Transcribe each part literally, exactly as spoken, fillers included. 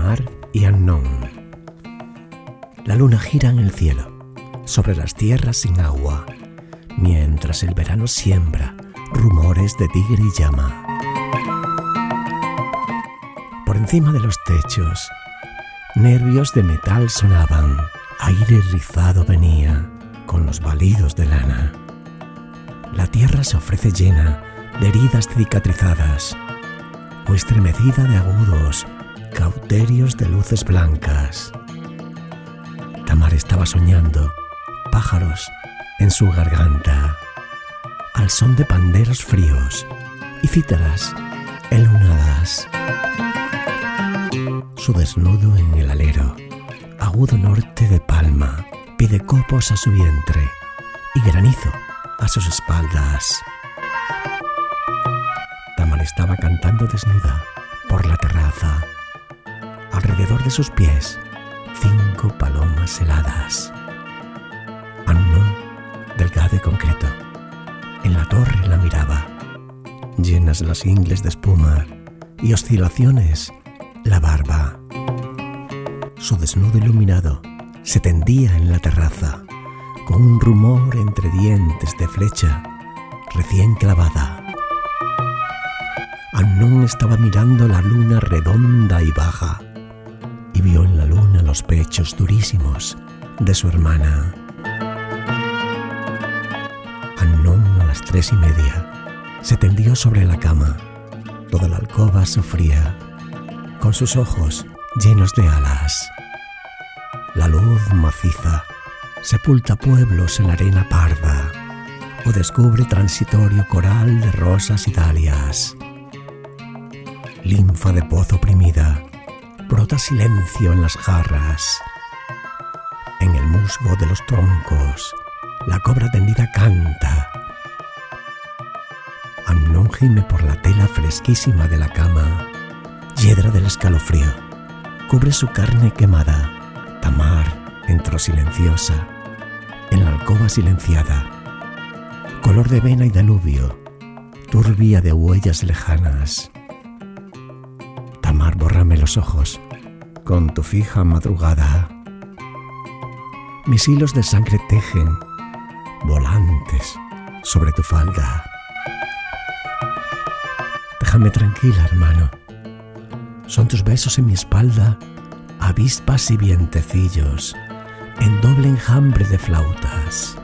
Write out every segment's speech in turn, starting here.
Tamar y Amnón. La luna gira en el cielo, sobre las tierras sin agua, mientras el verano siembra rumores de tigre y llama. Por encima de los techos, nervios de metal sonaban, aire rizado venía con los balidos de lana. La tierra se ofrece llena de heridas cicatrizadas o estremecida de agudos cauterios de luces blancas. Tamar estaba soñando pájaros en su garganta, al son de panderos fríos y cítaras enlunadas. Su desnudo en el alero, agudo norte de palma, pide copos a su vientre y granizo a sus espaldas. Tamar estaba cantando desnuda por la terraza. Alrededor de sus pies, cinco palomas heladas. Amnón, delgado y concreto, en la torre la miraba, llenas las ingles de espuma y oscilaciones la barba. Su desnudo iluminado se tendía en la terraza, con un rumor entre dientes de flecha recién clavada. Amnón estaba mirando la luna redonda y baja, y vio en la luna los pechos durísimos de su hermana. Amnón a las tres y media se tendió sobre la cama. Toda la alcoba sufría, con sus ojos llenos de alas. La luz maciza sepulta pueblos en arena parda o descubre transitorio coral de rosas y dalias. Linfa de pozo oprimida, brota silencio en las jarras. En el musgo de los troncos, la cobra tendida canta. Amnón gime por la tela fresquísima de la cama. Hiedra del escalofrío cubre su carne quemada. Tamar entró silenciosa en la alcoba silenciada, color de vena y Danubio, turbia de huellas lejanas. Tamar, bórrame los ojos con tu fija madrugada. Mis hilos de sangre tejen volantes sobre tu falda. Déjame tranquila, hermano. Son tus besos en mi espalda, avispas y vientecillos en doble enjambre de flautas.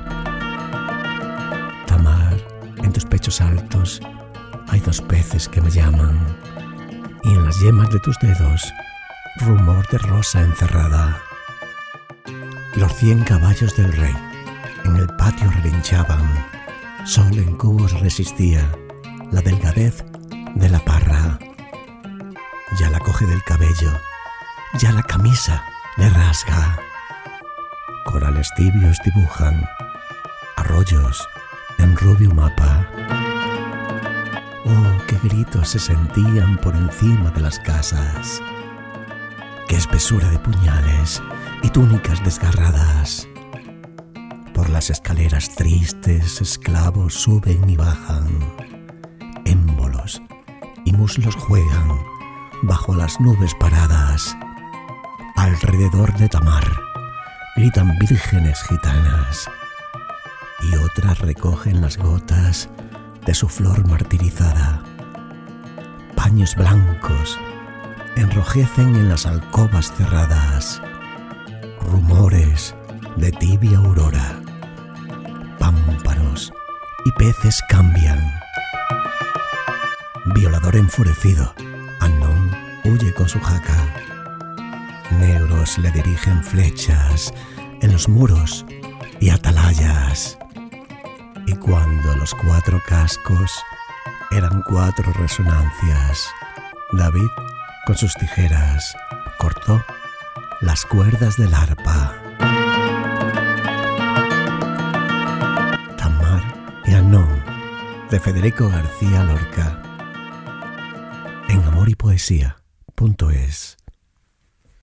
Tamar, en tus pechos altos hay dos peces que me llaman, y en las yemas de tus dedos rumor de rosa encerrada. Los cien caballos del rey en el patio relinchaban, sol en cubos resistía la delgadez de la parra. Ya la coge del cabello, ya la camisa le rasga. Corales tibios dibujan arroyos en rubio mapa. Oh, qué gritos se sentían por encima de las casas. Qué espesura de puñales y túnicas desgarradas. Por las escaleras tristes, esclavos suben y bajan. Émbolos y muslos juegan bajo las nubes paradas. Alrededor de Tamar gritan vírgenes gitanas, y otras recogen las gotas de su flor martirizada. Paños blancos enrojecen en las alcobas cerradas. Rumores de tibia aurora. Pámpanos y peces cambian. Violador enfurecido, Amnón huye con su jaca. Negros le dirigen flechas en los muros y atalayas. Y cuando los cuatro cascos eran cuatro resonancias, David, con sus tijeras, cortó las cuerdas del arpa. Tamar y Amnón, de Federico García Lorca, en amor y poesía punto es.